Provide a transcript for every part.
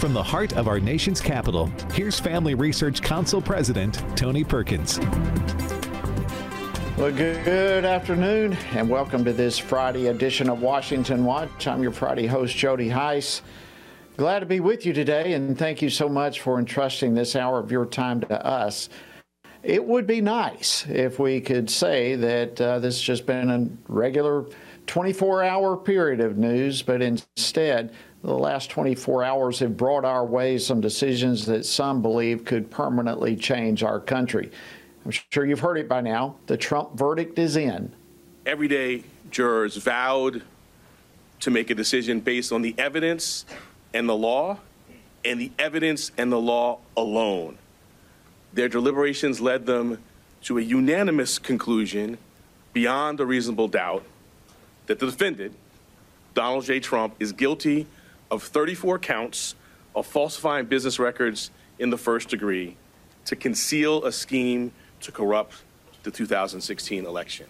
From the heart of our nation's capital, here's Family Research Council President Tony Perkins. Well, good afternoon, and welcome to this Friday edition of Washington Watch. I'm your Friday host, Jody Heiss. Glad to be with you today, and thank you so much for entrusting this hour of your time to us. It would be nice if we could say that this has just been a regular 24-hour period of news, but instead, the last 24 hours have brought our way some decisions that some believe could permanently change our country. I'm sure you've heard it by now. The Trump verdict is in. Every day, jurors vowed to make a decision based on the evidence and the law, and the evidence and the law alone. Their deliberations led them to a unanimous conclusion beyond a reasonable doubt that the defendant, Donald J. Trump, is guilty of 34 counts of falsifying business records in the first degree to conceal a scheme to corrupt the 2016 election.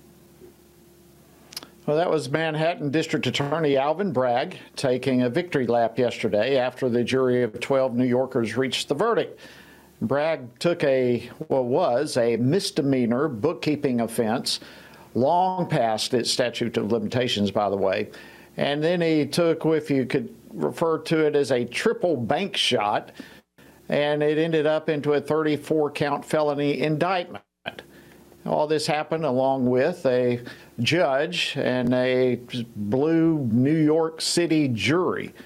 Well, that was Manhattan District Attorney Alvin Bragg taking a victory lap yesterday after the jury of 12 New Yorkers reached the verdict. Bragg took was a misdemeanor bookkeeping offense, long past its statute of limitations, by the way. And then he took, if you could refer to it as a triple bank shot, and it ended up into a 34-count felony indictment. All this happened along with a judge and a blue New York City jury.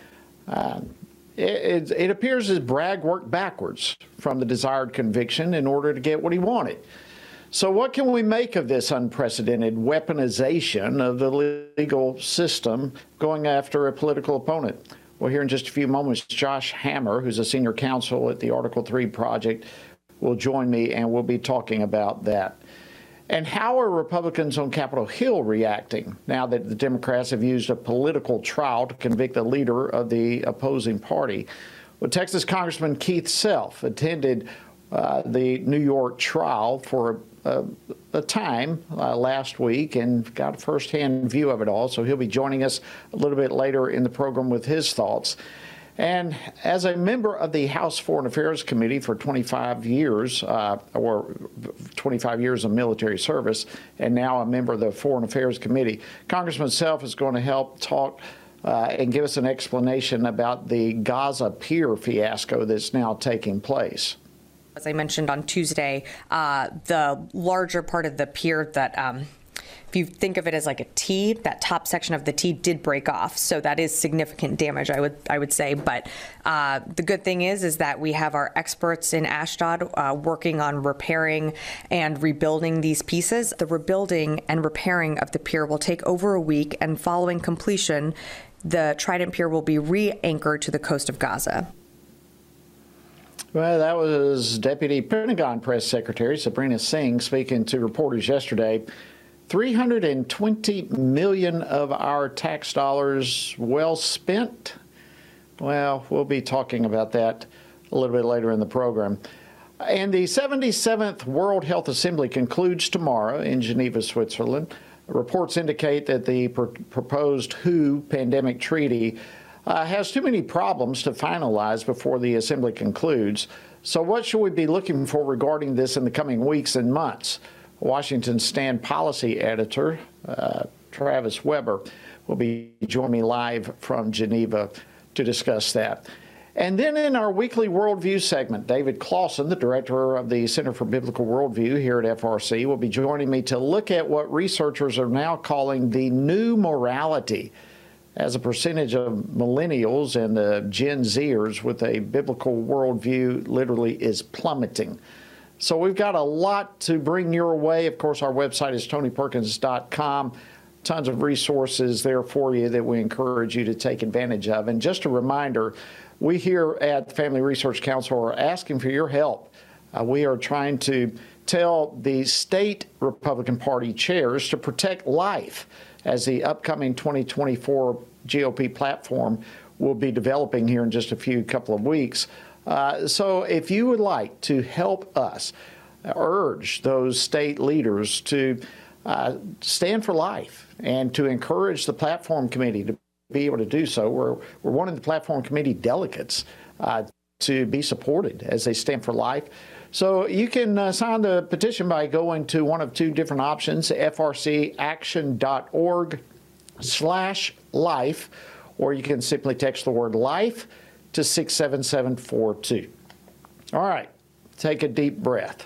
It appears as Bragg worked backwards from the desired conviction in order to get what he wanted. So what can we make of this unprecedented weaponization of the legal system going after a political opponent? Well, here in just a few moments, Josh Hammer, who's a senior counsel at the Article 3 Project, will join me, and we'll be talking about that. And how are Republicans on Capitol Hill reacting now that the Democrats have used a political trial to convict the leader of the opposing party? Well, Texas Congressman Keith Self attended the New York trial for a time last week and got a firsthand view of it all. So he'll be joining us a little bit later in the program with his thoughts. And as a member of the House Foreign Affairs Committee for 25 years, or 25 years of military service, and now a member of the Foreign Affairs Committee, Congressman Self is going to help talk and give us an explanation about the Gaza pier fiasco that's now taking place. As I mentioned on Tuesday, the larger part of the pier that, if you think of it as like a T, that top section of the T did break off. So that is significant damage, I would say. But the good thing is that we have our experts in Ashdod working on repairing and rebuilding these pieces. The rebuilding and repairing of the pier will take over a week, and following completion, the Trident Pier will be re-anchored to the coast of Gaza. Well, that was Deputy Pentagon Press Secretary Sabrina Singh speaking to reporters yesterday. $320 million of our tax dollars well spent? Well, we'll be talking about that a little bit later in the program. And the 77th World Health Assembly concludes tomorrow in Geneva, Switzerland. Reports indicate that the proposed WHO pandemic treaty has too many problems to finalize before the assembly concludes. So what should we be looking for regarding this in the coming weeks and months? Washington Stand policy editor Travis Weber will be joining me live from Geneva to discuss that. And then in our weekly Worldview segment, David Clausen, the director of the Center for Biblical Worldview here at FRC, will be joining me to look at what researchers are now calling the new morality, as a percentage of millennials and the Gen Zers with a biblical worldview literally is plummeting. So we've got a lot to bring your way. Of course, our website is tonyperkins.com. Tons of resources there for you that we encourage you to take advantage of. And just a reminder, we here at the Family Research Council are asking for your help. We are trying to tell the state Republican Party chairs to protect life as the upcoming 2024 GOP platform will be developing here in just a couple of weeks. So if you would like to help us urge those state leaders to stand for life and to encourage the platform committee to be able to do so. We're wanting the platform committee delegates to be supported as they stand for life. So you can sign the petition by going to one of two different options, frcaction.org/life, or you can simply text the word life to 67742. All right, take a deep breath.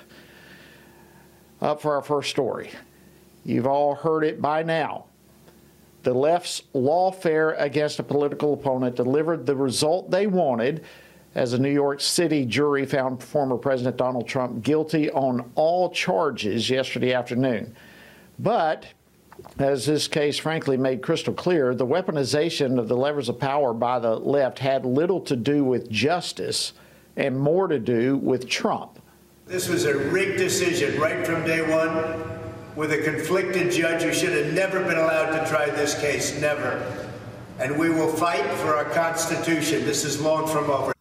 Up for our first story. You've all heard it by now. The left's lawfare against a political opponent delivered the result they wanted, as a New York City jury found former President Donald Trump guilty on all charges yesterday afternoon. But, as this case frankly made crystal clear, the weaponization of the levers of power by the left had little to do with justice and more to do with Trump. This was a rigged decision right from day one, with a conflicted judge who should have never been allowed to try this case, never. And we will fight for our Constitution. This is long from over.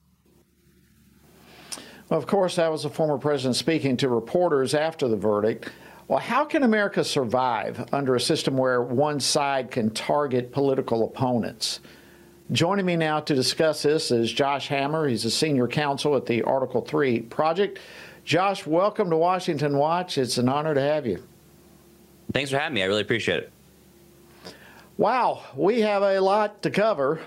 Well, of course, that was the former president speaking to reporters after the verdict. Well, how can America survive under a system where one side can target political opponents? Joining me now to discuss this is Josh Hammer. He's a senior counsel at the Article 3 Project. Josh, welcome to Washington Watch. It's an honor to have you. Thanks for having me. I really appreciate it. Wow, we have a lot to cover.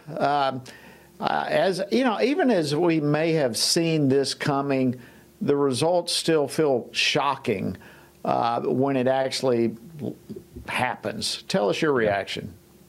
As you know, even as we may have seen this coming, the results still feel shocking when it actually happens. Tell us your reaction.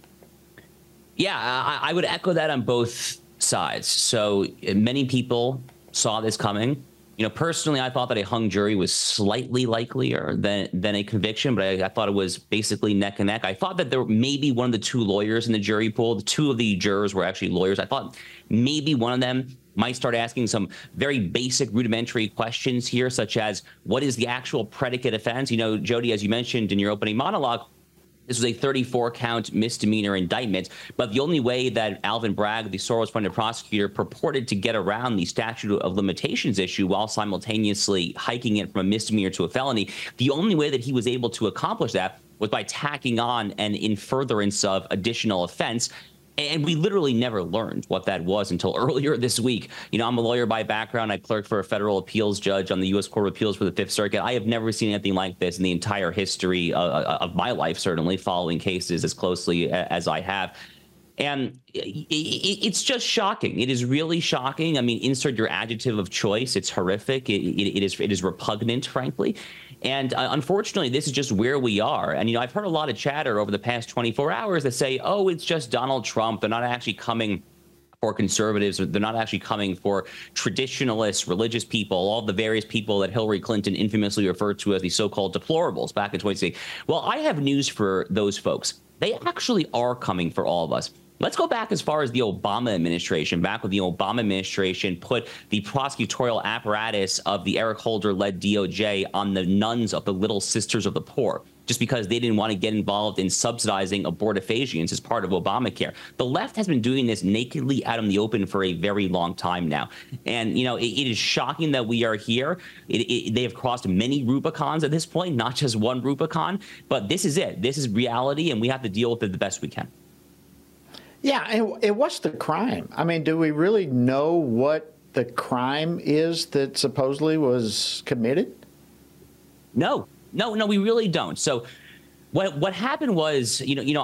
Yeah, I would echo that on both sides. So many people saw this coming. You know, personally, I thought that a hung jury was slightly likelier than a conviction, but I thought it was basically neck and neck. I thought that there may be one of the two lawyers in the jury pool. The two of the jurors were actually lawyers. I thought maybe one of them might start asking some very basic rudimentary questions here, such as what is the actual predicate offense? You know, Jody, as you mentioned in your opening monologue, this was a 34-count misdemeanor indictment, but the only way that Alvin Bragg, the Soros-funded prosecutor, purported to get around the statute of limitations issue while simultaneously hiking it from a misdemeanor to a felony, the only way that he was able to accomplish that was by tacking on an in furtherance of additional offense. And we literally never learned what that was until earlier this week. You know, I'm a lawyer by background. I clerked for a federal appeals judge on the U.S. Court of Appeals for the Fifth Circuit. I have never seen anything like this in the entire history of my life, certainly following cases as closely as I have. And it's just shocking. It is really shocking. I mean, insert your adjective of choice. It's horrific. It is repugnant, frankly. And unfortunately, this is just where we are. And, you know, I've heard a lot of chatter over the past 24 hours that say, oh, it's just Donald Trump. They're not actually coming for conservatives. They're not actually coming for traditionalists, religious people, all the various people that Hillary Clinton infamously referred to as the so-called deplorables back in 2016. Well, I have news for those folks. They actually are coming for all of us. Let's go back as far as the Obama administration. Back when the Obama administration put the prosecutorial apparatus of the Eric Holder-led DOJ on the nuns of the Little Sisters of the Poor, just because they didn't want to get involved in subsidizing abortifacients as part of Obamacare. The left has been doing this nakedly out in the open for a very long time now. And, you know, it is shocking that we are here. They have crossed many Rubicons at this point, not just one Rubicon. But this is it. This is reality, and we have to deal with it the best we can. Yeah, and what's the crime? I mean, do we really know what the crime is that supposedly was committed? No, we really don't. So what happened was,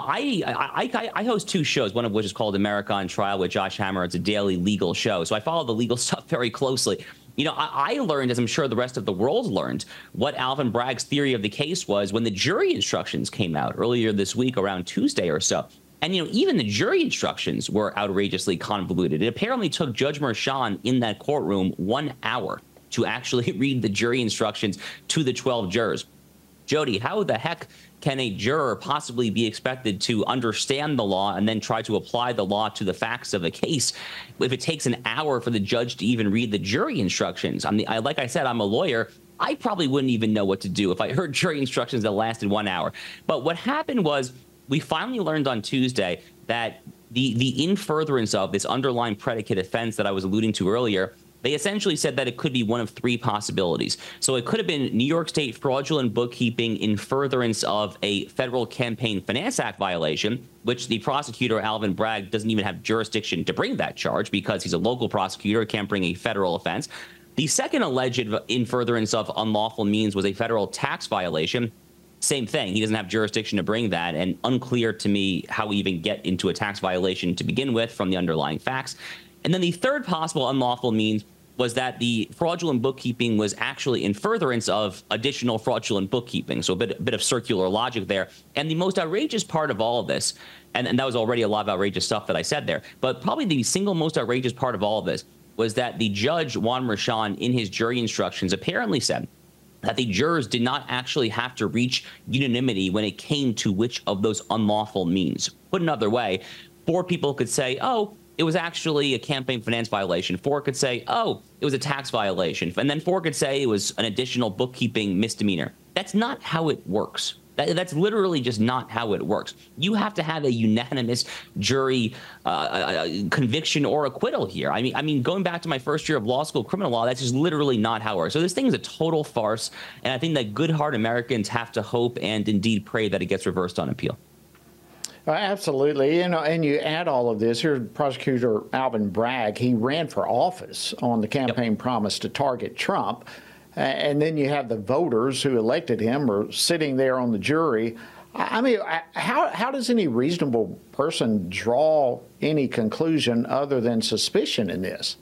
I host two shows, one of which is called America on Trial with Josh Hammer. It's a daily legal show. So I follow the legal stuff very closely. You know, I learned, as I'm sure the rest of the world learned, what Alvin Bragg's theory of the case was when the jury instructions came out earlier this week around Tuesday or so. And, you know, even the jury instructions were outrageously convoluted. It apparently took Judge Merchan in that courtroom 1 hour to actually read the jury instructions to the 12 jurors. Jody, how the heck can a juror possibly be expected to understand the law and then try to apply the law to the facts of a case if it takes an hour for the judge to even read the jury instructions? Like I said, I'm a lawyer. I probably wouldn't even know what to do if I heard jury instructions that lasted 1 hour. But what happened was, we finally learned on Tuesday that the in furtherance of this underlying predicate offense that I was alluding to earlier, They essentially said that it could be one of three possibilities. So it could have been New York State fraudulent bookkeeping in furtherance of a federal Campaign Finance Act violation, which the prosecutor, Alvin Bragg, doesn't even have jurisdiction to bring that charge because he's a local prosecutor, can't bring a federal offense. The second alleged in furtherance of unlawful means was a federal tax violation. Same thing. He doesn't have jurisdiction to bring that, and unclear to me how we even get into a tax violation to begin with from the underlying facts. And then the third possible unlawful means was that the fraudulent bookkeeping was actually in furtherance of additional fraudulent bookkeeping. So a bit of circular logic there. And the most outrageous part of all of this, and that was already a lot of outrageous stuff that I said there, but probably the single most outrageous part of all of this was that the judge, Juan Merchan, in his jury instructions apparently said that the jurors did not actually have to reach unanimity when it came to which of those unlawful means. Put another way, 4 people could say, oh, it was actually a campaign finance violation. 4 could say, oh, it was a tax violation. And then 4 could say it was an additional bookkeeping misdemeanor. That's not how it works. That's literally just not how it works. You have to have a unanimous jury conviction or acquittal here. I mean, going back to my first year of law school, criminal law, that's just literally not how it works. So this thing is a total farce. And I think that good-hearted Americans have to hope and indeed pray that it gets reversed on appeal. Absolutely. You know, and you add all of this. Here's Prosecutor Alvin Bragg. He ran for office on the campaign promise to target Trump. And then you have the voters who elected him are sitting there on the jury. I mean, how does any reasonable person draw any conclusion other than suspicion in this?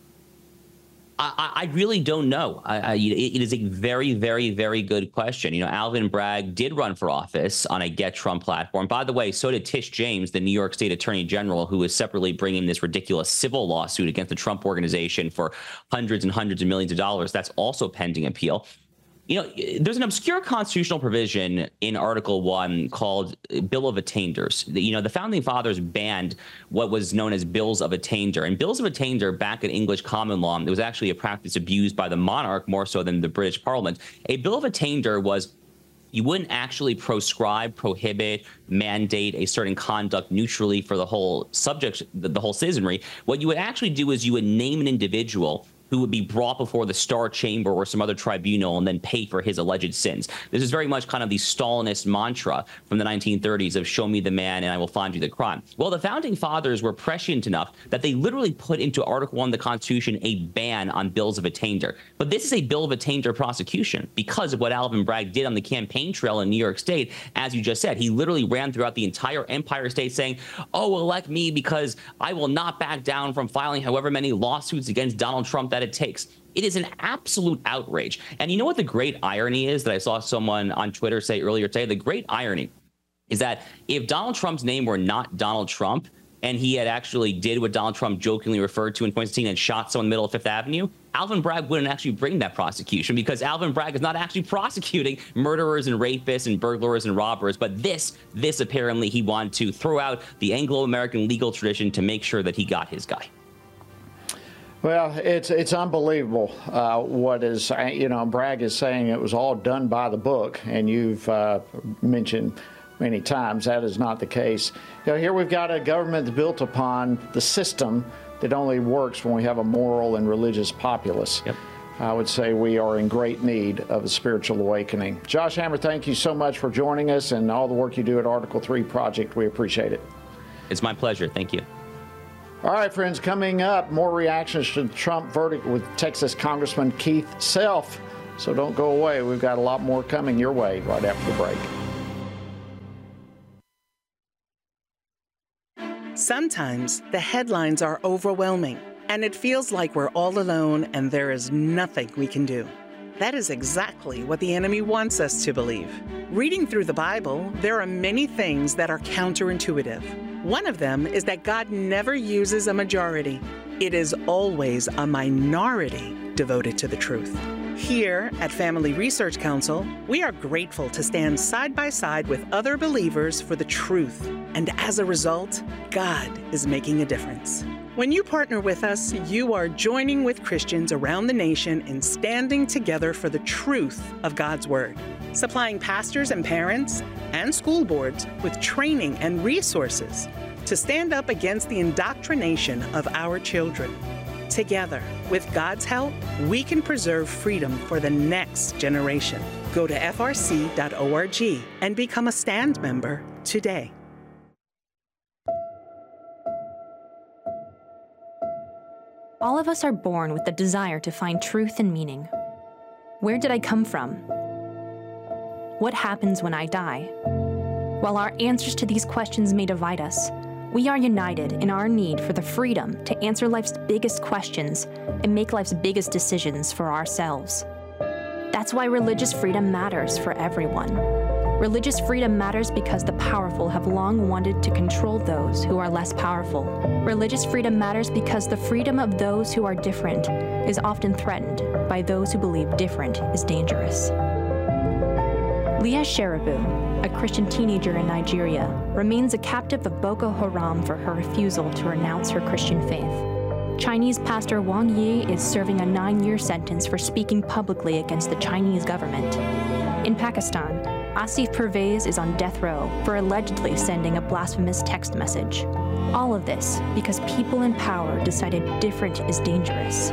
I really don't know. It is a very, very, very good question. You know, Alvin Bragg did run for office on a Get Trump platform. By the way, so did Tish James, the New York State Attorney General, who is separately bringing this ridiculous civil lawsuit against the Trump Organization for hundreds and hundreds of millions of dollars. That's also pending appeal. You know, there's an obscure constitutional provision in Article 1 called Bill of Attainders. You know, the Founding Fathers banned what was known as Bills of Attainder. And Bills of Attainder, back in English common law, it was actually a practice abused by the monarch more so than the British Parliament. A Bill of Attainder was you wouldn't actually proscribe, prohibit, mandate a certain conduct neutrally for the whole subject, the whole citizenry. What you would actually do is you would name an individual who would be brought before the Star Chamber or some other tribunal and then pay for his alleged sins. This is very much kind of the Stalinist mantra from the 1930s of show me the man and I will find you the crime. Well, the Founding Fathers were prescient enough that they literally put into Article 1 of the Constitution a ban on Bills of Attainder. But this is a Bill of Attainder prosecution because of what Alvin Bragg did on the campaign trail in New York State. As you just said, he literally ran throughout the entire Empire State saying, oh, elect me because I will not back down from filing however many lawsuits against Donald Trump that it takes. It is an absolute outrage. And you know what the great irony is that I saw someone on Twitter say earlier today? The great irony is that if Donald Trump's name were not Donald Trump and he had actually did what Donald Trump jokingly referred to in 2016 and shot someone in the middle of Fifth Avenue, Alvin Bragg wouldn't actually bring that prosecution because Alvin Bragg is not actually prosecuting murderers and rapists and burglars and robbers. But this apparently he wanted to throw out the Anglo-American legal tradition to make sure that he got his guy. Well, it's unbelievable what is, you know, Bragg is saying it was all done by the book, and you've mentioned many times that is not the case. You know, here we've got a government that's built upon the system that only works when we have a moral and religious populace. Yep. I would say we are in great need of a spiritual awakening. Josh Hammer, thank you so much for joining us and all the work you do at Article 3 Project. We appreciate it. It's my pleasure. Thank you. All right, friends, coming up, more reactions to the Trump verdict with Texas Congressman Keith Self. So don't go away. We've got a lot more coming your way right after the break. Sometimes the headlines are overwhelming, and it feels like we're all alone and there is nothing we can do. That is exactly what the enemy wants us to believe. Reading through the Bible, there are many things that are counterintuitive. One of them is that God never uses a majority. It is always a minority devoted to the truth. Here at Family Research Council, we are grateful to stand side by side with other believers for the truth. And as a result, God is making a difference. When you partner with us, you are joining with Christians around the nation in standing together for the truth of God's Word, supplying pastors and parents and school boards with training and resources to stand up against the indoctrination of our children. Together, with God's help, we can preserve freedom for the next generation. Go to frc.org and become a STAND member today. All of us are born with the desire to find truth and meaning. Where did I come from? What happens when I die? While our answers to these questions may divide us, we are united in our need for the freedom to answer life's biggest questions and make life's biggest decisions for ourselves. That's why religious freedom matters for everyone. Religious freedom matters because the powerful have long wanted to control those who are less powerful. Religious freedom matters because the freedom of those who are different is often threatened by those who believe different is dangerous. Leah Sharibu, a Christian teenager in Nigeria, remains a captive of Boko Haram for her refusal to renounce her Christian faith. Chinese pastor Wang Yi is serving a 9-year sentence for speaking publicly against the Chinese government. In Pakistan, Asif Pervez is on death row for allegedly sending a blasphemous text message. All of this because people in power decided different is dangerous.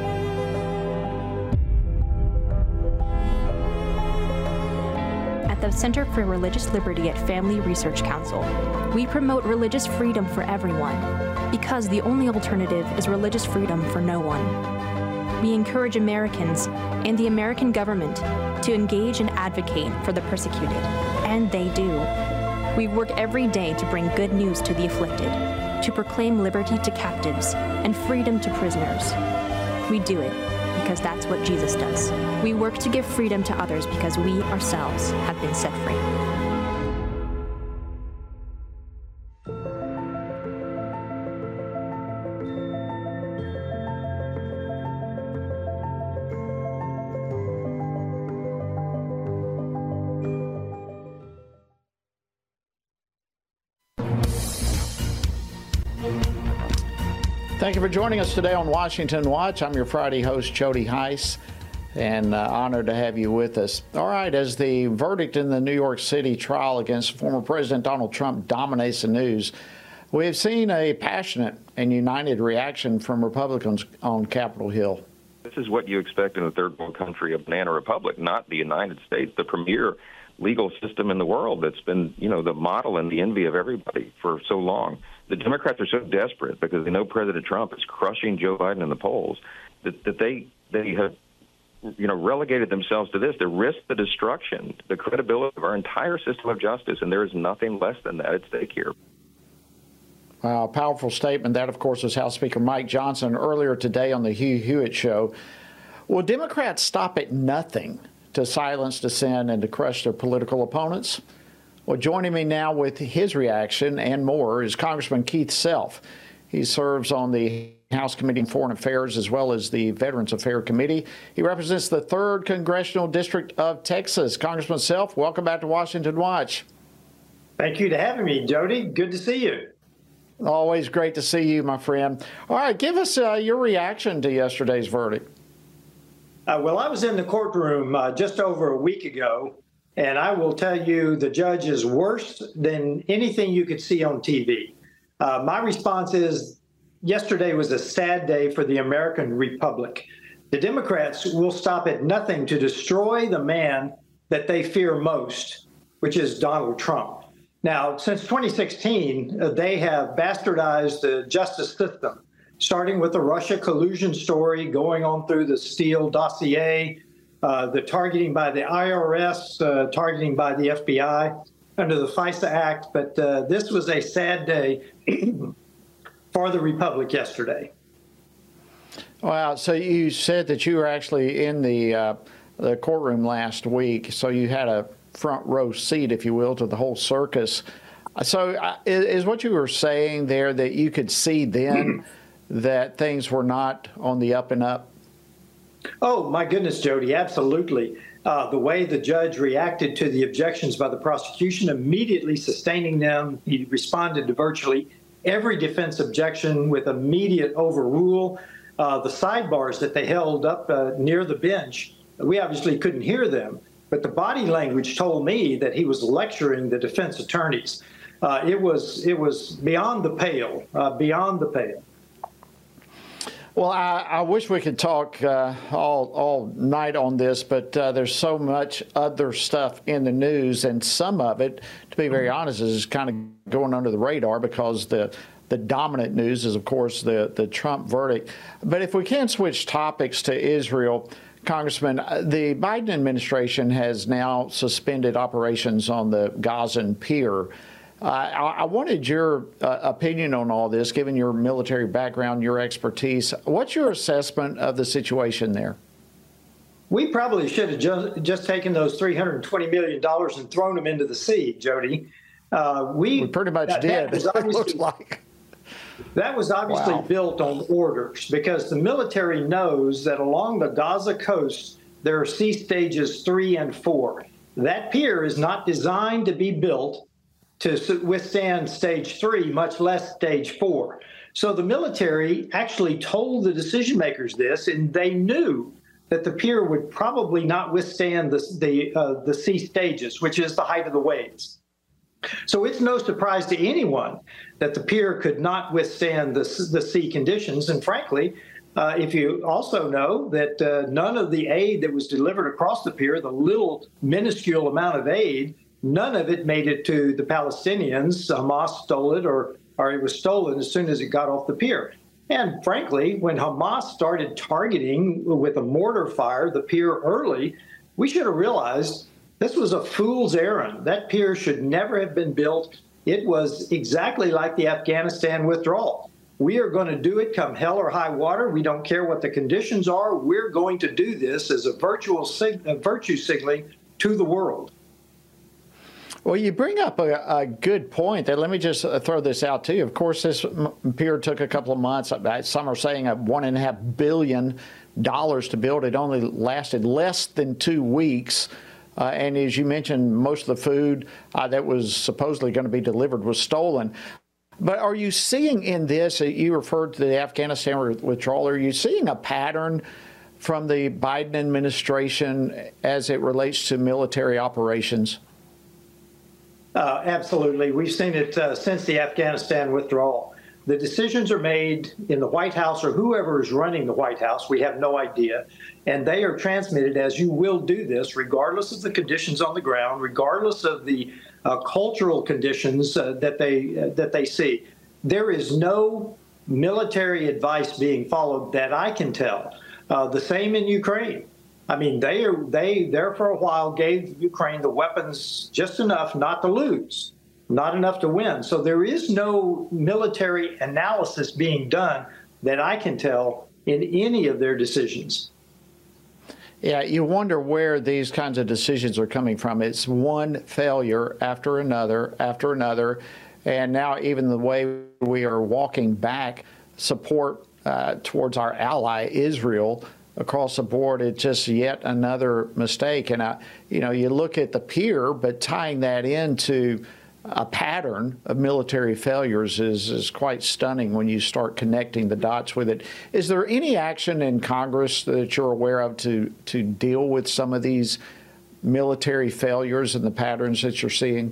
At the Center for Religious Liberty at Family Research Council, we promote religious freedom for everyone because the only alternative is religious freedom for no one. We encourage Americans and the American government to engage and advocate for the persecuted, and they do. We work every day to bring good news to the afflicted, to proclaim liberty to captives and freedom to prisoners. We do it because that's what Jesus does. We work to give freedom to others because we ourselves have been set free. Thank you for joining us today on Washington Watch. I'm your Friday host, Jody Heiss, and honored to have you with us. All right, as the verdict in the New York City trial against former President Donald Trump dominates the news, we have seen a passionate and united reaction from Republicans on Capitol Hill. This is what you expect in a third world country, a banana republic, not the United States, the premier legal system in the world that's been, the model and the envy of everybody for so long. The Democrats are so desperate because they know President Trump is crushing Joe Biden in the polls that they have, relegated themselves to this. They risk the destruction, the credibility of our entire system of justice, and there is nothing less than that at stake here. Wow, powerful statement. That, of course, is House Speaker Mike Johnson earlier today on the Hugh Hewitt Show. Will Democrats stop at nothing to silence dissent and to crush their political opponents? Well, joining me now with his reaction and more is Congressman Keith Self. He serves on the House Committee on Foreign Affairs as well as the Veterans Affairs Committee. He represents the 3rd Congressional District of Texas. Congressman Self, welcome back to Washington Watch. Thank you for having me, Jody. Good to see you. Always great to see you, my friend. All right, give us your reaction to yesterday's verdict. Well, I was in the courtroom just over a week ago, and I will tell you the judge is worse than anything you could see on TV. My response is yesterday was a sad day for the American Republic. The Democrats will stop at nothing to destroy the man that they fear most, which is Donald Trump. Now, since 2016, they have bastardized the justice system, starting with the Russia collusion story, going on through the Steele dossier, the targeting by the IRS, targeting by the FBI under the FISA Act. But this was a sad day for the Republic yesterday. Wow. So you said that you were actually in the courtroom last week, so you had a front row seat, if you will, to the whole circus. So is what you were saying there that you could see then that things were not on the up and up? Oh, my goodness, Jody, absolutely. The way the judge reacted to the objections by the prosecution, immediately sustaining them. He responded to virtually every defense objection with immediate overrule. The sidebars that they held up near the bench, we obviously couldn't hear them, but the body language told me that he was lecturing the defense attorneys. It was beyond the pale, beyond the pale. Well, I wish we could talk all night on this, but there's so much other stuff in the news, and some of it, to be very honest, is kind of going under the radar because the dominant news is, of course, the Trump verdict. But if we can switch topics to Israel, Congressman, the Biden administration has now suspended operations on the Gazan pier. I wanted your opinion on all this, given your military background, your expertise. What's your assessment of the situation there? We probably should have just taken those $320 million and thrown them into the sea, Jody. We pretty much did, it looks like. That was obviously built on orders because the military knows that along the Gaza coast, there are sea stages 3 and 4. That pier is not designed to be built to withstand stage 3, much less stage 4. So the military actually told the decision makers this, and they knew that the pier would probably not withstand the sea stages, which is the height of the waves. So it's no surprise to anyone that the pier could not withstand the sea conditions. And frankly, if you also know that none of the aid that was delivered across the pier, the little minuscule amount of aid, none of it made it to the Palestinians. Hamas stole it, or it was stolen as soon as it got off the pier. And frankly, when Hamas started targeting with a mortar fire the pier early, we should have realized this was a fool's errand. That pier should never have been built. It was exactly like the Afghanistan withdrawal. We are going to do it come hell or high water. We don't care what the conditions are. We're going to do this as a virtue signaling to the world. Well, you bring up a good point. Let me just throw this out to you. Of course, this pier took a couple of months. Some are saying $1.5 billion to build. It only lasted less than 2 weeks. And as you mentioned, most of the food that was supposedly going to be delivered was stolen. But are you seeing in this, you referred to the Afghanistan withdrawal, are you seeing a pattern from the Biden administration as it relates to military operations? Absolutely. We've seen it since the Afghanistan withdrawal. The decisions are made in the White House or whoever is running the White House. We have no idea. And they are transmitted as you will do this, regardless of the conditions on the ground, regardless of the cultural conditions that they see. There is no military advice being followed that I can tell. The same in Ukraine. I mean, they there for a while gave Ukraine the weapons just enough not to lose, not enough to win. So there is no military analysis being done that I can tell in any of their decisions. Yeah, you wonder where these kinds of decisions are coming from. It's one failure after another, and now even the way we are walking back support towards our ally Israel across the board, it's just yet another mistake. And you look at the pier, but tying that into a pattern of military failures is quite stunning when you start connecting the dots with it. Is there any action in Congress that you're aware of to deal with some of these military failures and the patterns that you're seeing?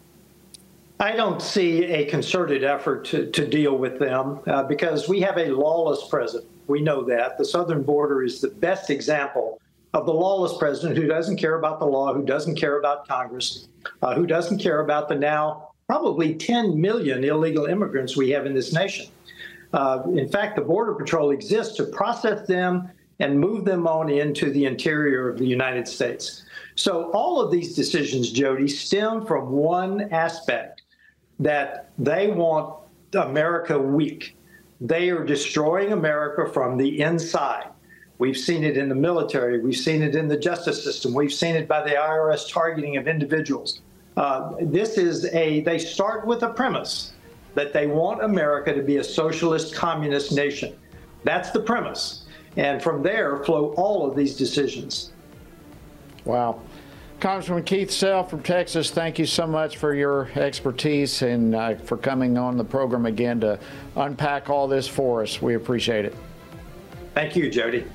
I don't see a concerted effort to deal with them because we have a lawless president. We know that. The southern border is the best example of the lawless president who doesn't care about the law, who doesn't care about Congress, who doesn't care about the now probably 10 million illegal immigrants we have in this nation. In fact, the Border Patrol exists to process them and move them on into the interior of the United States. So all of these decisions, Jody, stem from one aspect, that they want America weak. They are destroying America from the inside. We've seen it in the military. We've seen it in the justice system. We've seen it by the IRS targeting of individuals. They start with a premise that they want America to be a socialist communist nation. That's the premise. And from there flow all of these decisions. Wow. Congressman Keith Sell from Texas, thank you so much for your expertise and for coming on the program again to unpack all this for us. We appreciate it. Thank you, Jody.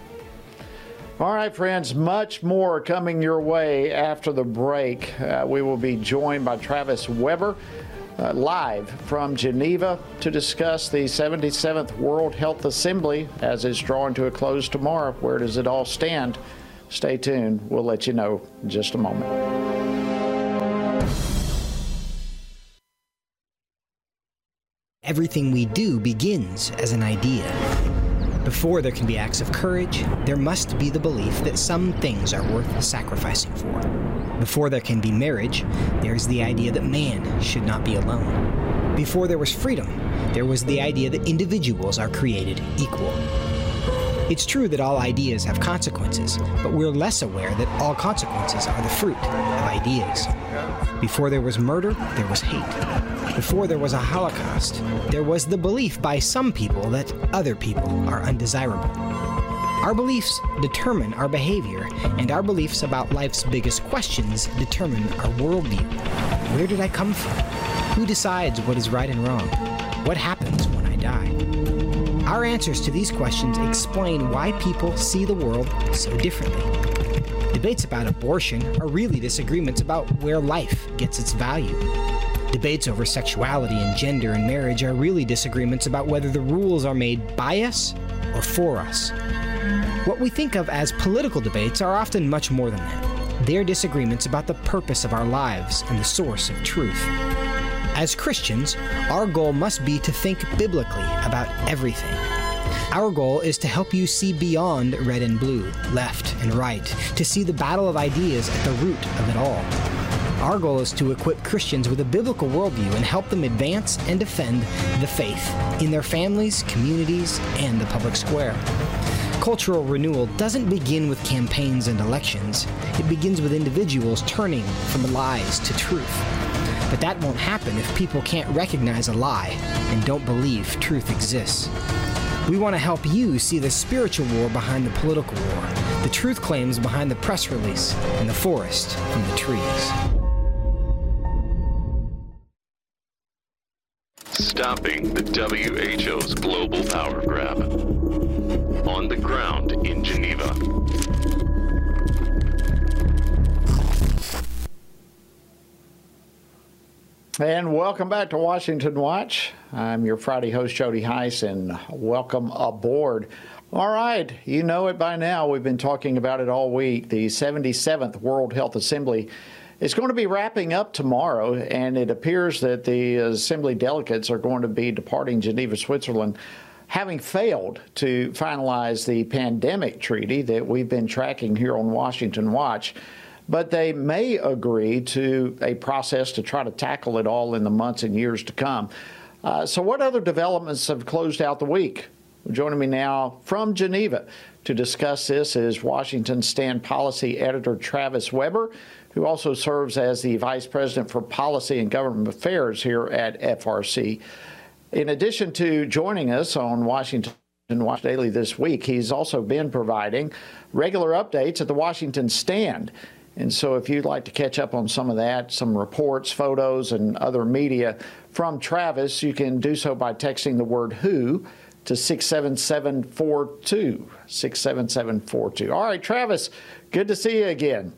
All right, friends, much more coming your way after the break. We will be joined by Travis Weber, live from Geneva to discuss the 77th World Health Assembly as it's drawing to a close tomorrow. Where does it all stand? Stay tuned. We'll let you know in just a moment. Everything we do begins as an idea. Before there can be acts of courage, there must be the belief that some things are worth sacrificing for. Before there can be marriage, there is the idea that man should not be alone. Before there was freedom, there was the idea that individuals are created equal. It's true that all ideas have consequences, but we're less aware that all consequences are the fruit of ideas. Before there was murder, there was hate. Before there was a Holocaust, there was the belief by some people that other people are undesirable. Our beliefs determine our behavior, and our beliefs about life's biggest questions determine our worldview. Where did I come from? Who decides what is right and wrong? What happens when I die? Our answers to these questions explain why people see the world so differently. Debates about abortion are really disagreements about where life gets its value. Debates over sexuality and gender and marriage are really disagreements about whether the rules are made by us or for us. What we think of as political debates are often much more than that. They're disagreements about the purpose of our lives and the source of truth. As Christians, our goal must be to think biblically about everything. Our goal is to help you see beyond red and blue, left and right, to see the battle of ideas at the root of it all. Our goal is to equip Christians with a biblical worldview and help them advance and defend the faith in their families, communities, and the public square. Cultural renewal doesn't begin with campaigns and elections. It begins with individuals turning from lies to truth. But that won't happen if people can't recognize a lie and don't believe truth exists. We want to help you see the spiritual war behind the political war, the truth claims behind the press release, and the forest from the trees. Stopping the WHO's global power grab. On the ground in Geneva. And welcome back to Washington Watch. I'm your Friday host, Jody Heiss, and welcome aboard. All right, you know it by now. We've been talking about it all week. The 77th World Health Assembly is going to be wrapping up tomorrow, and it appears that the Assembly delegates are going to be departing Geneva, Switzerland, having failed to finalize the pandemic treaty that we've been tracking here on Washington Watch. But they may agree to a process to try to tackle it all in the months and years to come. So what other developments have closed out the week? Joining me now from Geneva to discuss this is Washington Stand Policy Editor Travis Weber, who also serves as the Vice President for Policy and Government Affairs here at FRC. In addition to joining us on Washington Watch Daily this week, he's also been providing regular updates at the Washington Stand. And so if you'd like to catch up on some of that, some reports, photos, and other media from Travis, you can do so by texting the word WHO to 67742, 67742. All right, Travis, good to see you again.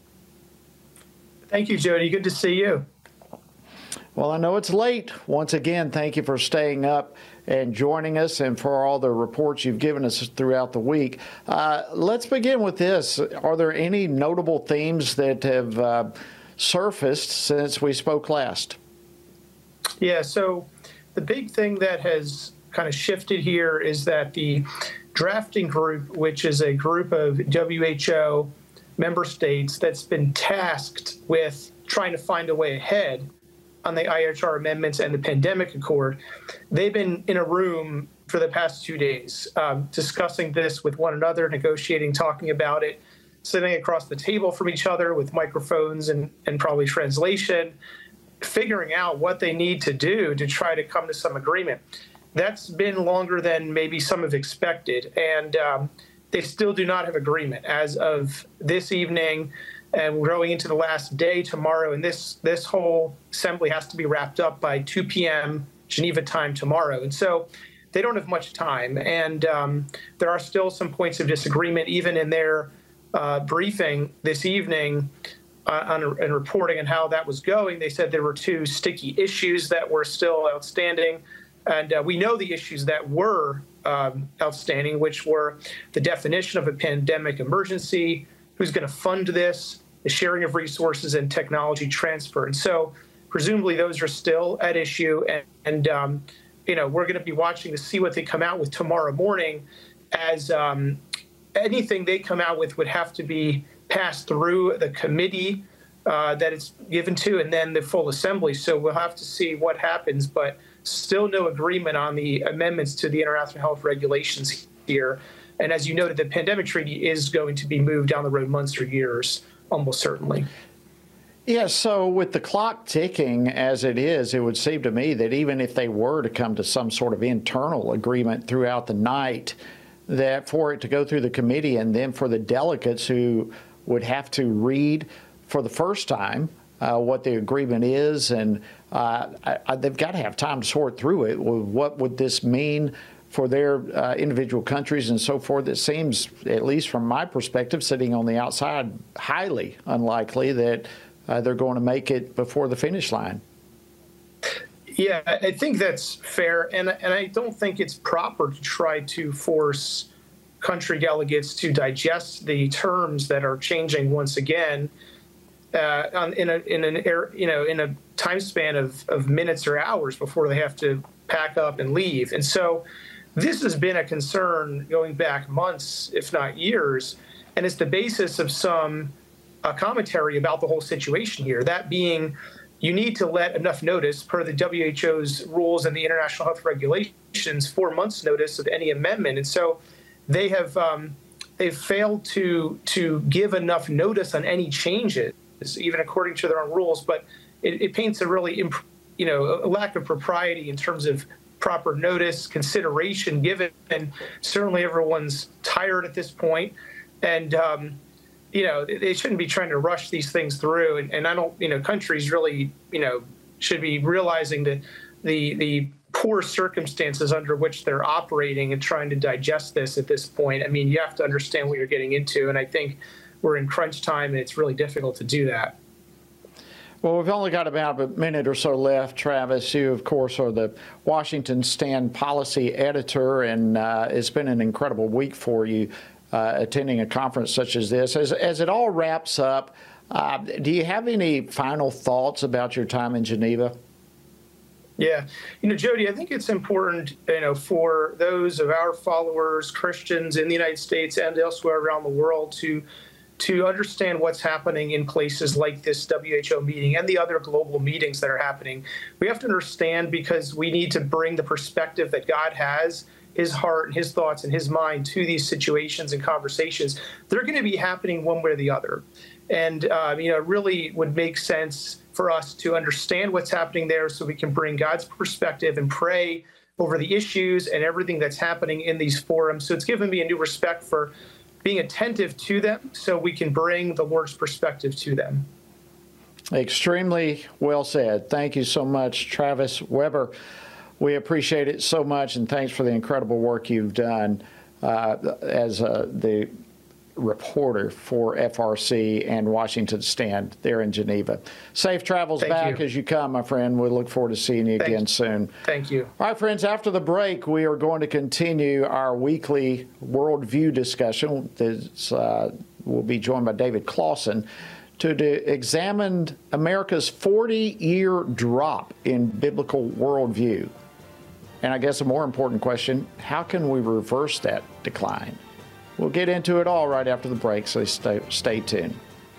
Thank you, Jody. Good to see you. Well, I know it's late. Once again, thank you for staying up and joining us and for all the reports you've given us throughout the week. Let's begin with this. Are there any notable themes that have surfaced since we spoke last? Yeah, so the big thing that has kind of shifted here is that the drafting group, which is a group of WHO member states that's been tasked with trying to find a way ahead on the IHR amendments and the pandemic accord, they've been in a room for the past 2 days discussing this with one another, negotiating, talking about it, sitting across the table from each other with microphones and probably translation, figuring out what they need to do to try to come to some agreement. That's been longer than maybe some have expected, and they still do not have agreement as of this evening. And we're going into the last day tomorrow, and this whole assembly has to be wrapped up by 2 p.m. Geneva time tomorrow. And so they don't have much time. And there are still some points of disagreement, even in their briefing this evening. and reporting on how that was going. They said there were 2 sticky issues that were still outstanding. And we know the issues that were outstanding, which were the definition of a pandemic emergency, who's going to fund this, the sharing of resources, and technology transfer. And so presumably those are still at issue. And we're going to be watching to see what they come out with tomorrow morning, as anything they come out with would have to be passed through the committee that it's given to, and then the full assembly. So we'll have to see what happens, but still no agreement on the amendments to the international health regulations here. And as you noted, the pandemic treaty is going to be moved down the road months or years, almost certainly. Yeah, so with the clock ticking as it is, it would seem to me that even if they were to come to some sort of internal agreement throughout the night, that for it to go through the committee and then for the delegates who would have to read for the first time what the agreement is, and they've got to have time to sort through it. What would this mean for their individual countries and so forth? It seems, at least from my perspective, sitting on the outside, highly unlikely that they're going to make it before the finish line. Yeah, I think that's fair, and I don't think it's proper to try to force country delegates to digest the terms that are changing once again in a time span of minutes or hours before they have to pack up and leave. And so this has been a concern going back months, if not years, and it's the basis of some commentary about the whole situation here. That being, you need to let enough notice, per the WHO's rules and the international health regulations, 4 months notice of any amendment. And so they have they've failed to give enough notice on any changes, even according to their own rules. But it paints a really a lack of propriety in terms of proper notice, consideration given, and certainly everyone's tired at this point. And they shouldn't be trying to rush these things through. And I don't, countries really, should be realizing that the poor circumstances under which they're operating and trying to digest this at this point. I mean, you have to understand what you're getting into. And I think we're in crunch time, and it's really difficult to do that. Well, we've only got about a minute or so left. Travis, you, of course, are the Washington Stand policy editor, and it's been an incredible week for you. Attending a conference such as this. As it all wraps up, do you have any final thoughts about your time in Geneva? Yeah. Jody, I think it's important, for those of our followers, Christians in the United States and elsewhere around the world to understand what's happening in places like this WHO meeting and the other global meetings that are happening. We have to understand, because we need to bring the perspective that God has, his heart and his thoughts and his mind to these situations and conversations. They're going to be happening one way or the other. And, it really would make sense for us to understand what's happening there so we can bring God's perspective and pray over the issues and everything that's happening in these forums. So it's given me a new respect for being attentive to them so we can bring the Lord's perspective to them. Extremely well said. Thank you so much, Travis Weber. We appreciate it so much, and thanks for the incredible work you've done as the reporter for FRC and Washington Stand there in Geneva. Safe travels back as you come, my friend. We look forward to seeing you again soon. Thank you. All right, friends, after the break, we are going to continue our weekly worldview discussion. We'll be joined by David Clausen to examine America's 40-year drop in biblical worldview. And I guess a more important question, how can we reverse that decline? We'll get into it all right after the break, so stay tuned.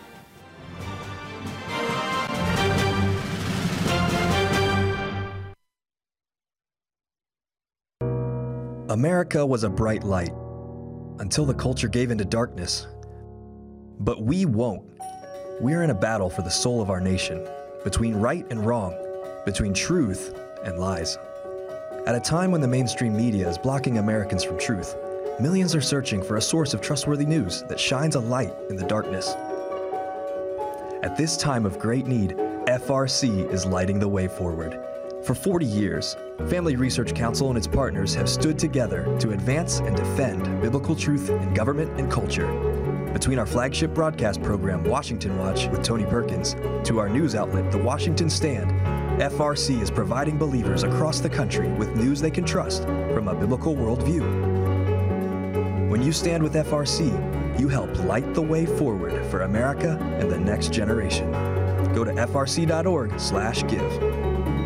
America was a bright light until the culture gave into darkness. But we won't. We are in a battle for the soul of our nation, between right and wrong, between truth and lies. At a time when the mainstream media is blocking Americans from truth, millions are searching for a source of trustworthy news that shines a light in the darkness. At this time of great need, FRC is lighting the way forward. For 40 years, Family Research Council and its partners have stood together to advance and defend biblical truth in government and culture. Between our flagship broadcast program, Washington Watch with Tony Perkins, to our news outlet, The Washington Stand, FRC is providing believers across the country with news they can trust from a biblical worldview. When you stand with FRC, you help light the way forward for America and the next generation. Go to frc.org/give.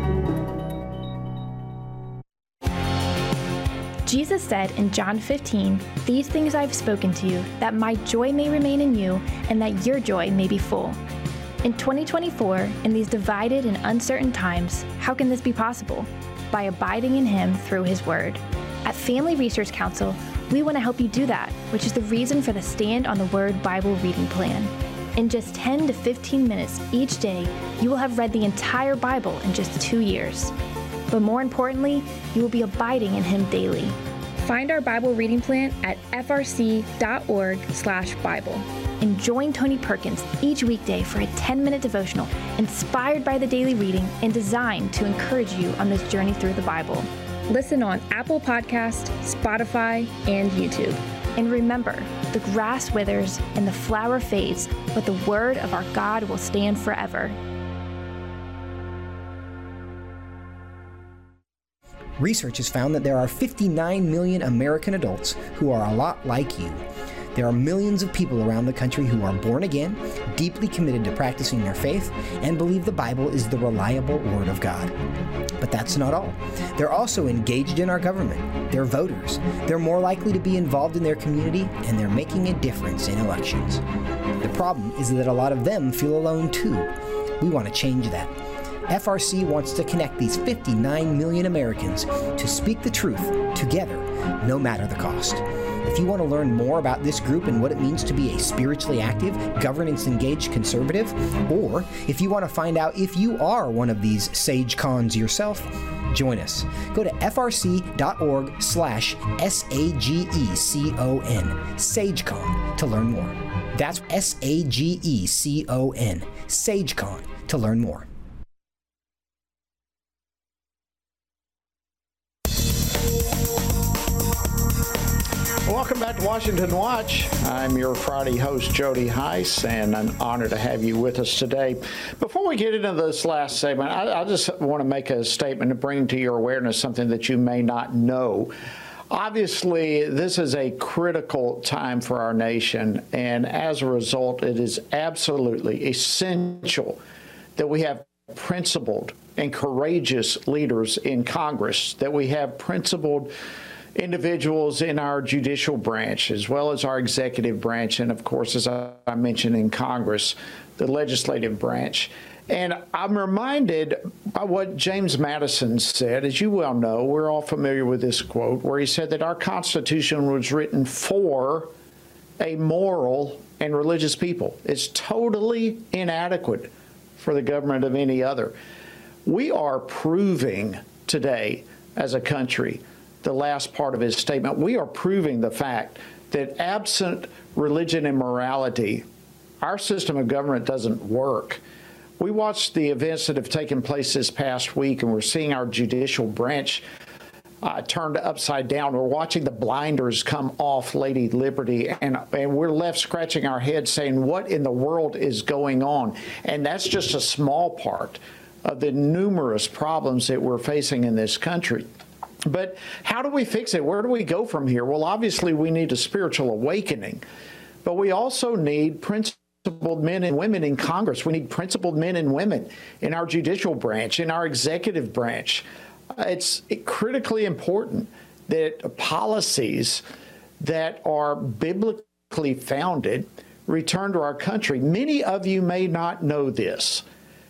Jesus said in John 15, "These things I've spoken to you, that my joy may remain in you, and that your joy may be full." In 2024, in these divided and uncertain times, how can this be possible? By abiding in Him through His Word. At Family Research Council, we want to help you do that, which is the reason for the Stand on the Word Bible reading plan. In just 10 to 15 minutes each day, you will have read the entire Bible in just 2 years. But more importantly, you will be abiding in Him daily. Find our Bible reading plan at frc.org/Bible. And join Tony Perkins each weekday for a 10-minute devotional inspired by the daily reading and designed to encourage you on this journey through the Bible. Listen on Apple Podcast, Spotify, and YouTube. And remember, the grass withers and the flower fades, but the word of our God will stand forever. Research has found that there are 59 million American adults who are a lot like you. There are millions of people around the country who are born again, deeply committed to practicing their faith, and believe the Bible is the reliable Word of God. But that's not all. They're also engaged in our government. They're voters. They're more likely to be involved in their community, and they're making a difference in elections. The problem is that a lot of them feel alone too. We want to change that. FRC wants to connect these 59 million Americans to speak the truth together, no matter the cost. If you want to learn more about this group and what it means to be a spiritually active, governance-engaged conservative, or if you want to find out if you are one of these sage cons yourself, join us. Go to frc.org/SAGECON, SageCon, to learn more. That's SAGECON, SageCon, to learn more. Welcome back to Washington Watch. I'm your Friday host, Jody Heiss, and an honor to have you with us today. Before we get into this last segment, I just want to make a statement to bring to your awareness something that you may not know. Obviously, this is a critical time for our nation, and as a result, it is absolutely essential that we have principled and courageous leaders in Congress, that we have principled individuals in our judicial branch, as well as our executive branch, and of course, as I mentioned, in Congress, the legislative branch. And I'm reminded by what James Madison said. As you well know, we're all familiar with this quote, where he said that our Constitution was written for a moral and religious people. It's totally inadequate for the government of any other. We are proving today as a country, the last part of his statement, we are proving the fact that absent religion and morality, our system of government doesn't work. We watched the events that have taken place this past week, and we're seeing our judicial branch turned upside down. We're watching the blinders come off Lady Liberty, and we're left scratching our heads saying, what in the world is going on? And that's just a small part of the numerous problems that we're facing in this country. But how do we fix it? Where do we go from here? Well, obviously, we need a spiritual awakening, but we also need principled men and women in Congress. We need principled men and women in our judicial branch, in our executive branch. It's critically important that policies that are biblically founded return to our country. Many of you may not know this.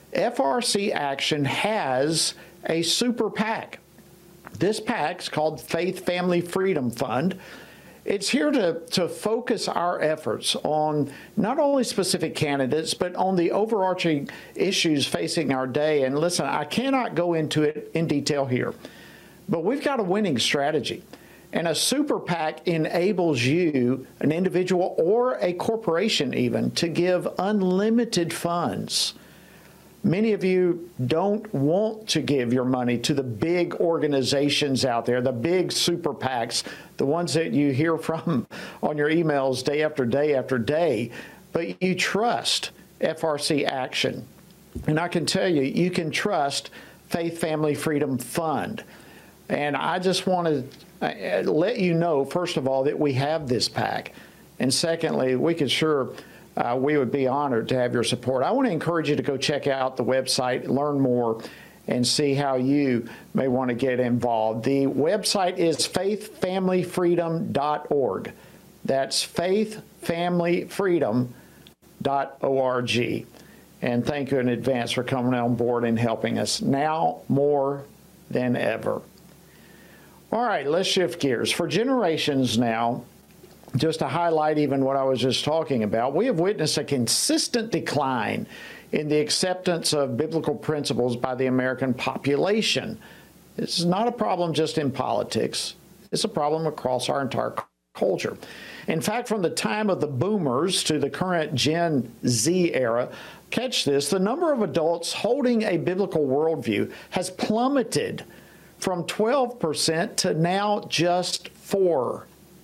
FRC Action has a super PAC. This PAC is called Faith Family Freedom Fund. It's here to focus our efforts on not only specific candidates, but on the overarching issues facing our day. And listen, I cannot go into it in detail here, but we've got a winning strategy. And a super PAC enables you, an individual or a corporation even, to give unlimited funds Many of you don't want to give your money to the big organizations out there, the big super PACs, the ones that you hear from on your emails day after day after day, but you trust FRC Action. And I can tell you, you can trust Faith Family Freedom Fund. And I just want to let you know, first of all, that we have this PAC. And secondly, we would be honored to have your support. I want to encourage you to go check out the website, learn more, and see how you may want to get involved. The website is faithfamilyfreedom.org. That's faithfamilyfreedom.org. And thank you in advance for coming on board and helping us now more than ever. All right, let's shift gears. For generations now, just to highlight even what I was just talking about, we have witnessed a consistent decline in the acceptance of biblical principles by the American population. This is not a problem just in politics. It's a problem across our entire culture. In fact, from the time of the boomers to the current Gen Z era, catch this, the number of adults holding a biblical worldview has plummeted from 12% to now just 4%.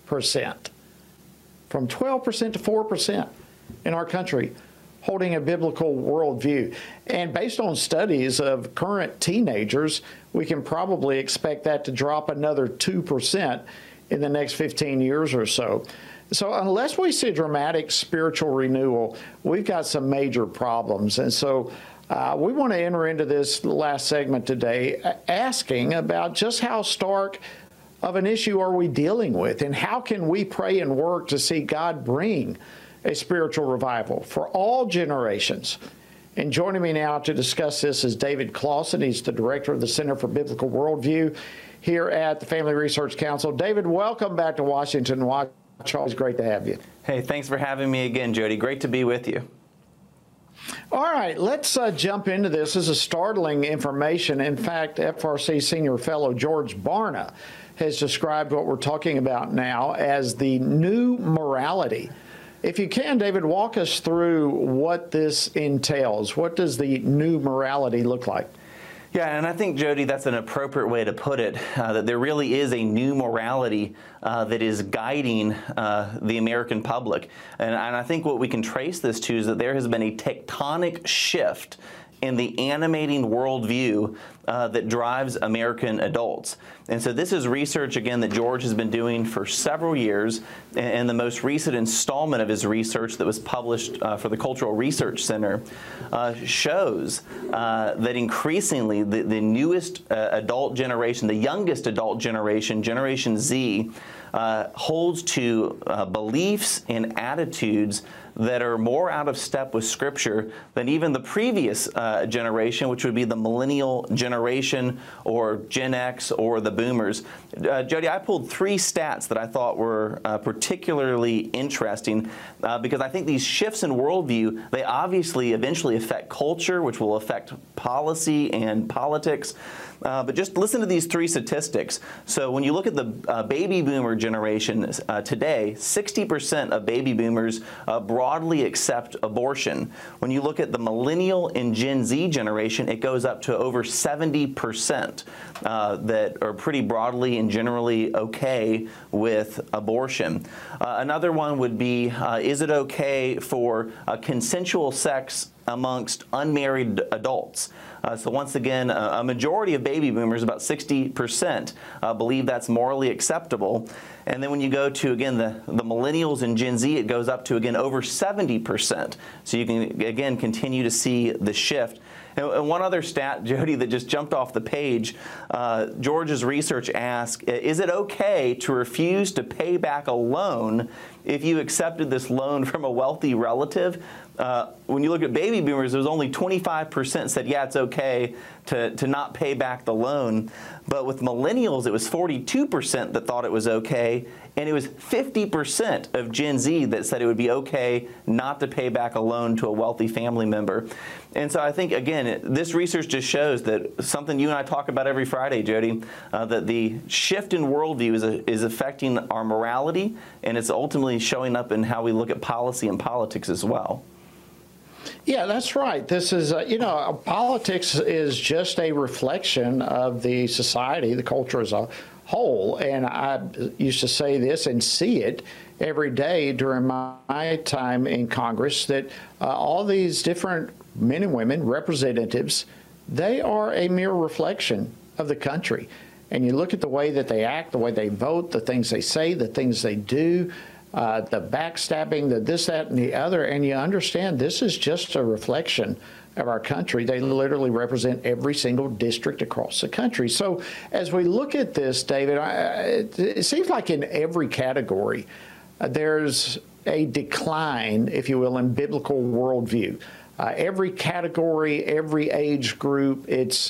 From 12% to 4% in our country holding a biblical worldview. And based on studies of current teenagers, we can probably expect that to drop another 2% in the next 15 years or so. So unless we see dramatic spiritual renewal, we've got some major problems. And so we want to enter into this last segment today asking about just how stark of an issue are we dealing with, and how can we pray and work to see God bring a spiritual revival for all generations. And joining me now to discuss this is David Clausen. He's the director of the Center for Biblical Worldview here at the Family Research Council. David, welcome back to Washington Watch. Always great to have you. Hey, thanks for having me again, Jody. Great to be with you. All right, let's jump into this. This is startling information. In fact, FRC Senior Fellow George Barna has described what we're talking about now as the new morality. If you can, David, walk us through what this entails. What does the new morality look like? Yeah, and I think, Jody, that's an appropriate way to put it, that there really is a new morality that is guiding the American public. And I think what we can trace this to is that there has been a tectonic shift in the animating worldview that drives American adults. And so this is research, again, that George has been doing for several years, and the most recent installment of his research that was published for the Cultural Research Center shows that increasingly the newest adult generation, the youngest adult generation, Generation Z, holds to beliefs and attitudes that are more out of step with Scripture than even the previous generation, which would be the millennial generation or Gen X or the boomers. Jody, I pulled 3 stats that I thought were particularly interesting because I think these shifts in worldview, they obviously eventually affect culture, which will affect policy and politics. But just listen to these 3 statistics. So when you look at the baby boomer generation today, 60% of baby boomers broadly accept abortion. When you look at the millennial and Gen Z generation, it goes up to over 70% that are pretty broadly and generally okay with abortion. Another one would be, is it okay for consensual sex amongst unmarried adults? So once again, a majority of baby boomers, about 60%, believe that's morally acceptable. And then when you go to, again, the millennials and Gen Z, it goes up to, again, over 70%. So you can, again, continue to see the shift. And one other stat, Jody, that just jumped off the page, George's research asked, is it okay to refuse to pay back a loan if you accepted this loan from a wealthy relative? When you look at baby boomers, there was only 25% said, yeah, it's okay to not pay back the loan. But with millennials, it was 42% that thought it was okay, and it was 50% of Gen Z that said it would be okay not to pay back a loan to a wealthy family member. And so I think, again, this research just shows that something you and I talk about every Friday, Jody, that the shift in worldview is affecting our morality, and it's ultimately showing up in how we look at policy and politics as well. Yeah, that's right. This is, politics is just a reflection of the society, the culture as a whole. And I used to say this and see it every day during my time in Congress, that all these different men and women, representatives, they are a mere reflection of the country. And you look at the way that they act, the way they vote, the things they say, the things they do, the backstabbing, the this, that, and the other, and you understand this is just a reflection of our country. They literally represent every single district across the country. So as we look at this, David, it seems like in every category, there's a decline, if you will, in biblical worldview. Every category, every age group, it's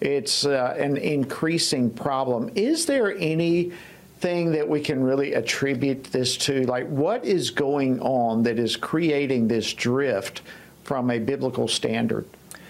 an increasing problem. Is there anything that we can really attribute this to? Like, what is going on that is creating this drift from a biblical standard?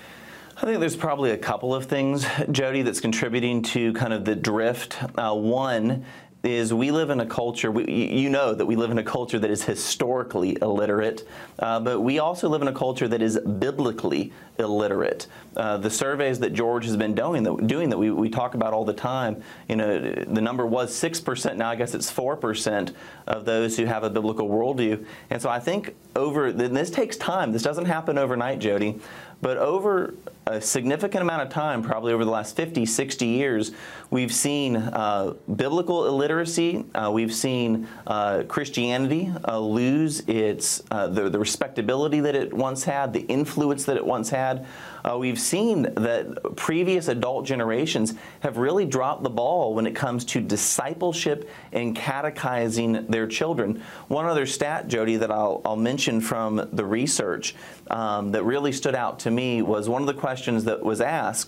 I think there's probably a couple of things, Jody, that's contributing to kind of the drift. One is we live in a culture, you know that we live in a culture that is historically illiterate, but we also live in a culture that is biblically illiterate. The surveys that George has been doing that we talk about all the time, the number was 6%, now I guess it's 4% of those who have a biblical worldview. And so I think this takes time. This doesn't happen overnight, Jody. But over a significant amount of time, probably over the last 50, 60 years, we've seen biblical illiteracy, we've seen Christianity lose the respectability that it once had, the influence that it once had. We've seen that previous adult generations have really dropped the ball when it comes to discipleship and catechizing their children. One other stat, Jody, that I'll mention from the research that really stood out to me was one of the questions that was asked,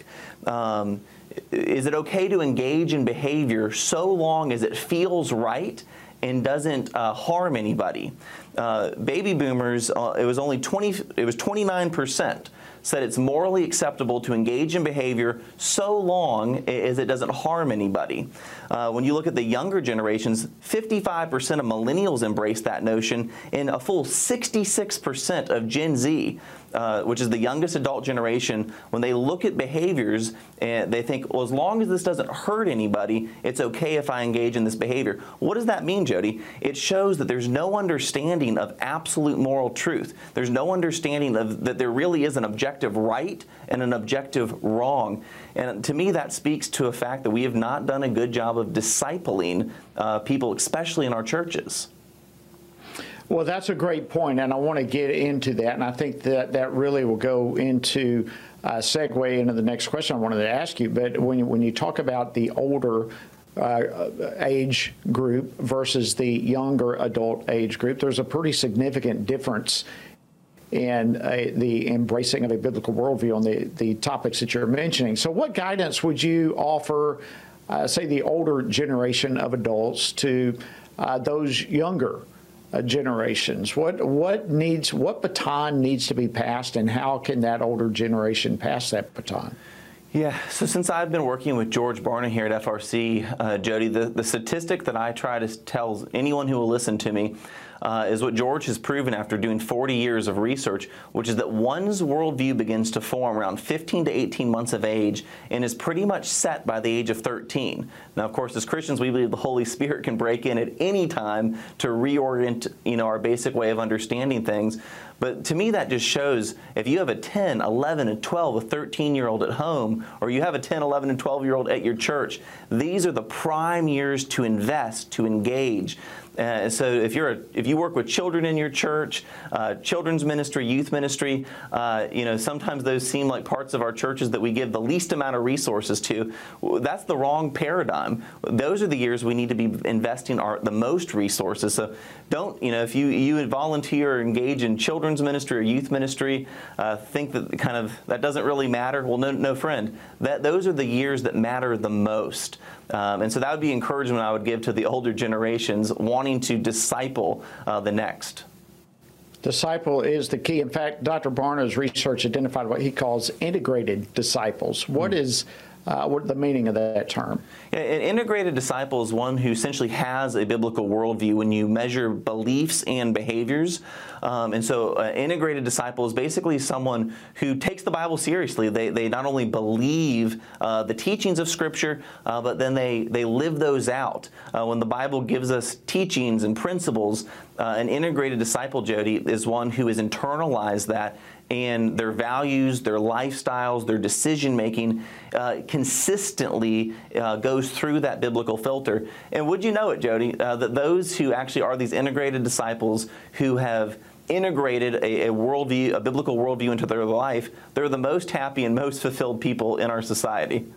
is it okay to engage in behavior so long as it feels right and doesn't harm anybody? Baby boomers, it was 29%. Said it's morally acceptable to engage in behavior so long as it doesn't harm anybody. When you look at the younger generations, 55% of millennials embrace that notion, and a full 66% of Gen Z, which is the youngest adult generation, when they look at behaviors, they think, well, as long as this doesn't hurt anybody, it's okay if I engage in this behavior. What does that mean, Jody? It shows that there's no understanding of absolute moral truth. There's no understanding of that there really is an objective right and an objective wrong. And to me, that speaks to a fact that we have not done a good job of discipling people, especially in our churches. Well, that's a great point, and I want to get into that, and I think that really will go into segue into the next question I wanted to ask you. But when you talk about the older age group versus the younger adult age group, there's a pretty significant difference in the embracing of a biblical worldview on the topics that you're mentioning. So what guidance would you offer, say, the older generation of adults to those younger generations? What baton needs to be passed, and how can that older generation pass that baton? Yeah, so since I've been working with George Barna here at FRC, Jody, the statistic that I try to tell anyone who will listen to me is what George has proven after doing 40 years of research, which is that one's worldview begins to form around 15 to 18 months of age and is pretty much set by the age of 13. Now, of course, as Christians, we believe the Holy Spirit can break in at any time to reorient, our basic way of understanding things. But to me, that just shows if you have a 10, 11, and 12, a 13-year-old at home, or you have a 10, 11, and 12-year-old at your church, these are the prime years to invest, to engage. So if you work with children in your church, children's ministry, youth ministry, sometimes those seem like parts of our churches that we give the least amount of resources to. That's the wrong paradigm. Those are the years we need to be investing the most resources. So don't, if you volunteer or engage in children's ministry or youth ministry, think that that doesn't really matter. Well, no friend. Those are the years that matter the most. And so that would be encouragement I would give to the older generations wanting to disciple the next. Disciple is the key. In fact, Dr. Barna's research identified what he calls integrated disciples. What is what the meaning of that term? An integrated disciple is one who essentially has a biblical worldview when you measure beliefs and behaviors. And so an integrated disciple is basically someone who takes the Bible seriously. They not only believe the teachings of Scripture, but then they live those out. When the Bible gives us teachings and principles, an integrated disciple, Jody, is one who has internalized that, and their values, their lifestyles, their decision-making consistently goes through that biblical filter. And would you know it, Jody, that those who actually are these integrated disciples who have integrated a worldview, a biblical worldview into their life, they're the most happy and most fulfilled people in our society.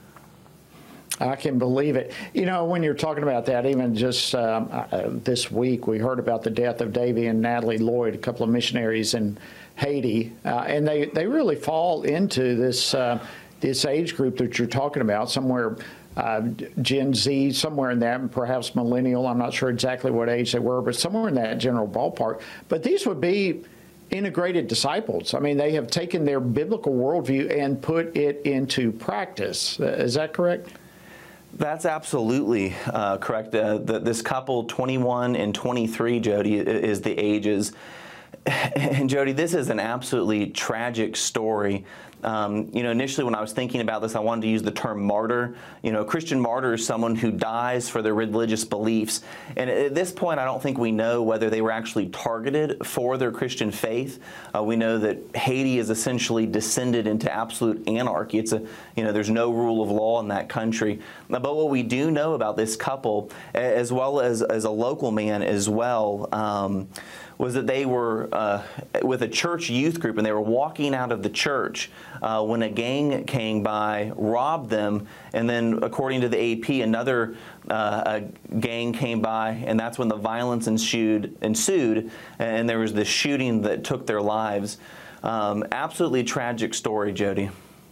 I can believe it. You know, when you're talking about that, even just this week, we heard about the death of Davy and Natalie Lloyd, a couple of missionaries in Haiti, and they really fall into this this age group that you're talking about, somewhere Gen Z, somewhere in that, perhaps millennial. I'm not sure exactly what age they were, but somewhere in that general ballpark. But these would be integrated disciples. I mean, they have taken their biblical worldview and put it into practice. Is that correct? That's absolutely correct. This couple, 21 and 23, Jody, is the ages. And Jody, this is an absolutely tragic story. You know, initially when I was thinking about this, I wanted to use the term martyr. You know, a Christian martyr is someone who dies for their religious beliefs. And at this point, I don't think we know whether they were actually targeted for their Christian faith. We know that Haiti is essentially descended into absolute anarchy. It's there's no rule of law in that country. But what we do know about this couple, as well as a local man as well, was that they were with a church youth group, and they were walking out of the church when a gang came by, robbed them, and then, according to the AP, another gang came by, and that's when the violence ensued, and there was this shooting that took their lives. Absolutely tragic story, Jody.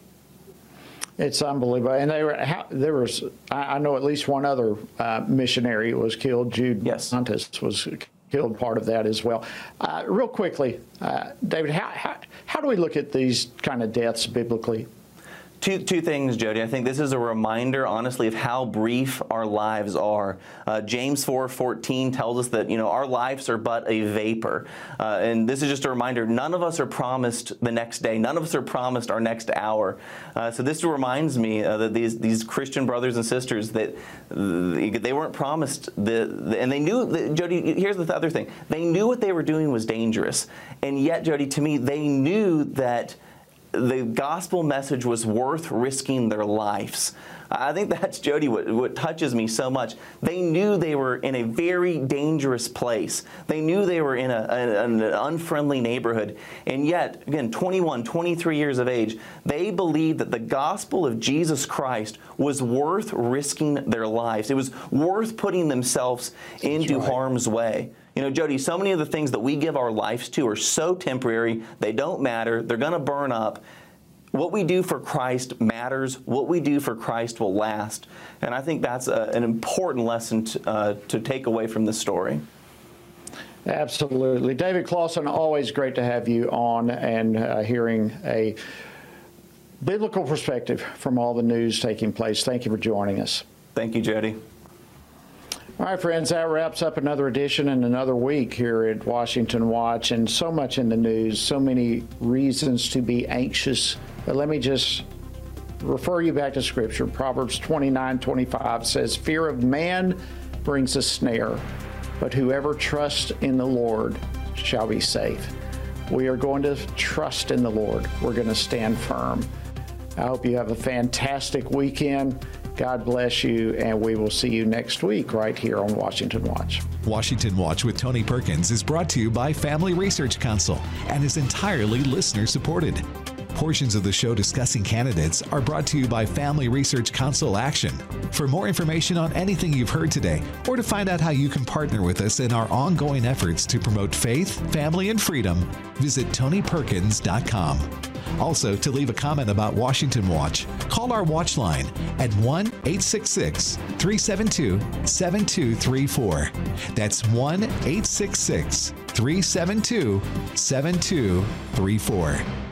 It's unbelievable. And I know at least one other missionary was killed. Jude Santos was killed, part of that as well. Real quickly, David, how do we look at these kind of deaths biblically? Two things, Jody. I think this is a reminder, honestly, of how brief our lives are. James 4:14 tells us that, our lives are but a vapor. And this is just a reminder, none of us are promised the next day. None of us are promised our next hour. So this reminds me that these Christian brothers and sisters, that they weren't promised, and they knew, that, Jody, here's the other thing. They knew what they were doing was dangerous. And yet, Jody, to me, they knew that the gospel message was worth risking their lives. I think that's, Jody, what touches me so much. They knew they were in a very dangerous place. They knew they were in an unfriendly neighborhood. And yet, again, 21, 23 years of age, they believed that the gospel of Jesus Christ was worth risking their lives. It was worth putting themselves into harm's way. Jody, so many of the things that we give our lives to are so temporary. They don't matter. They're going to burn up. What we do for Christ matters. What we do for Christ will last. And I think that's an important lesson to take away from this story. Absolutely. David Closson, always great to have you on and hearing a biblical perspective from all the news taking place. Thank you for joining us. Thank you, Jody. All right, friends, that wraps up another edition and another week here at Washington Watch, and so much in the news, so many reasons to be anxious. But let me just refer you back to Scripture. Proverbs 29:25 says, "Fear of man brings a snare, but whoever trusts in the Lord shall be safe." We are going to trust in the Lord. We're going to stand firm. I hope you have a fantastic weekend. God bless you, and we will see you next week right here on Washington Watch. Washington Watch with Tony Perkins is brought to you by Family Research Council and is entirely listener-supported. Portions of the show discussing candidates are brought to you by Family Research Council Action. For more information on anything you've heard today, or to find out how you can partner with us in our ongoing efforts to promote faith, family, and freedom, visit TonyPerkins.com. Also, to leave a comment about Washington Watch, call our watch line at 1-866-372-7234. That's 1-866-372-7234.